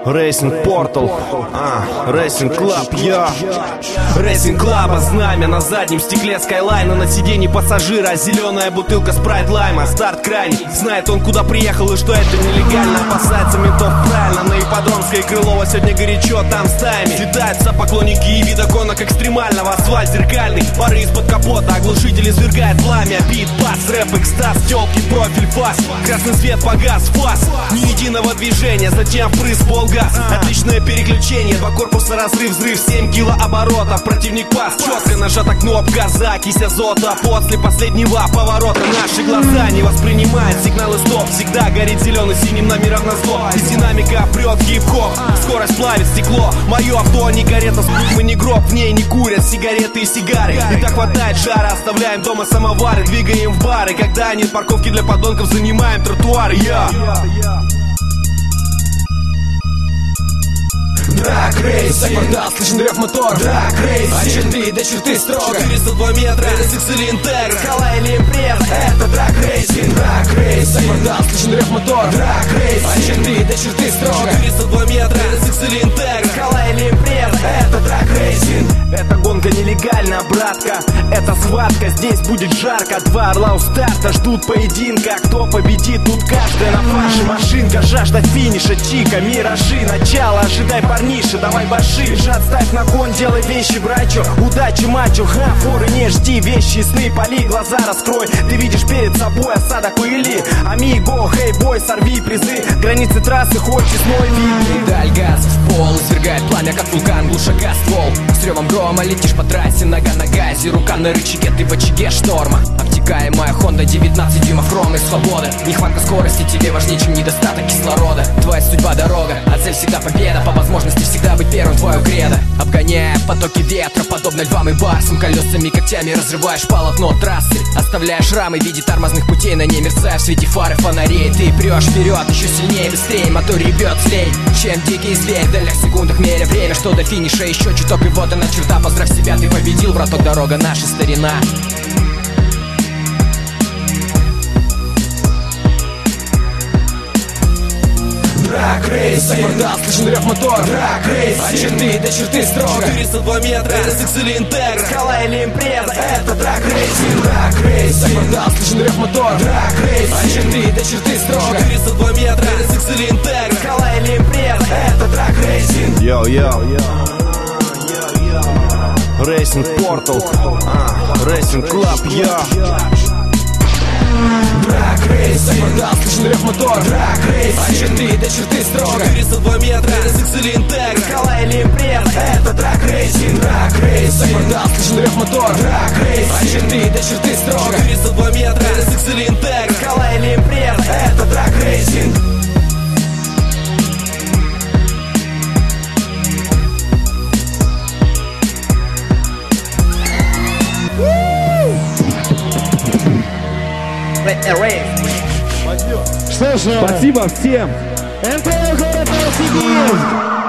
Racing Portal, Racing Club, я Racing Club, знамя на заднем стекле Скайлайна. На сиденье пассажира зеленая бутылка спрайт лайма. Старт крайний, знает он куда приехал и что это нелегально. Опасается ментов правильно, на ипподромской Крылова сегодня горячо, там стаями слетаются поклонники и видоконок экстремального. Асфальт зеркальный, пары из-под капота, оглушитель извергает пламя. Бит, бас, рэп, экстаз, тёлки, профиль, фас. Красный свет погас, фас, ни единого движения, затем впрыск, полгаз. Отличное переключение, два корпуса, разрыв, взрыв, 7 килооборотов. Противник пас, четко нажата кнопка газа, кись азота. После последнего поворота наши глаза не воспринимают сигналы стоп. Всегда горит зеленый синим номером на зло. Из динамика прет хип-хоп, скорость плавит стекло. Мое авто не карета, мы не гроб, в ней не курят сигареты и сигары. И так хватает жара, оставляем дома самовары, двигаем в бары. Когда нет парковки для подонков, занимаем тротуары. Драг рейс, за квартал слышен рев мотор. Драг рейс, от черты до черты строго. 402 метра, RSX или Интегра, Скала или импреза, это драг рейсинг. Драг рейс, за квартал слышен рев мотор. Драг рейс, от черты до черты строго. 402 метра, RSX или Интегра, Скала или импреза, это драг рейсинг. эта гонка нелегальна, братка, это схватка, здесь будет жарко. Два орла у старта ждут поединка. Кто победит, тут каждая на фарше машинка. Жажда финиша, чика, миражи, начало, ожидай парниша, давай баши. Бежат, ставь на кон, делай вещи, брачо. Удачи, мачо, форы не жди. Вещи, сны, поли, глаза раскрой. Ты видишь перед собой осадок пыли. Амиго, хей, бой, сорви призы. Границы трассы, хоть честной видны. Даль газ в пол, извергает пламя, как вулкан, глуша газ ствол. С ревом грома летишь по трассе, нога на газе, рука на рычаге, ты в очаге шторма. Обтекаемая Honda, 19 дюймов ровной свободы. Нехватка скорости тебе важнее, чем недостаток кислорода. Твоя судьба дорога, а цель всегда победа. По возможности всегда быть первым, твое кредо. Обгоняя потоки ветра, подобно львам и барсам. Колесами, когтями разрываешь полотно трассы. Оставляешь рамы в виде тормозных путей. На ней мерцая в свете фары фонарей. Ты прешь вперед, еще сильнее, быстрее. Мотор ревет злей, чем дикий зверь. В долях секундах меря время, что до финиша еще чуток. И вот она черта, поздравь себя, ты победил. Браток, дорога наша старина. Драг рейс, за квартал слышен рев мотор. Драг рейс, от черты до черты строго. 402 метра, RSX или Интегра, Скала или импреза, это драг рейсинг. Драг рейс, за квартал слышен рев мотор. Драг рейс, от черты до черты строго. 402 метра, RSX или Интегра, Скала или импреза, это драг рейсинг. Racing Portal, Racing Club, Драг рейс, за квартал слышен рев мотор. Драг рейс, от черты до черты строго. 402 метра, RSX или Интегра, Скала или импреза, это драг рейсинг. Драг рейс, за квартал слышен рев мотор. Драг рейс, от черты до черты строго. 402 метра, RSX или Интегра, Скала или импреза, это драг рейсинг. Что ж, спасибо всем. МТЛ город Новосибирск.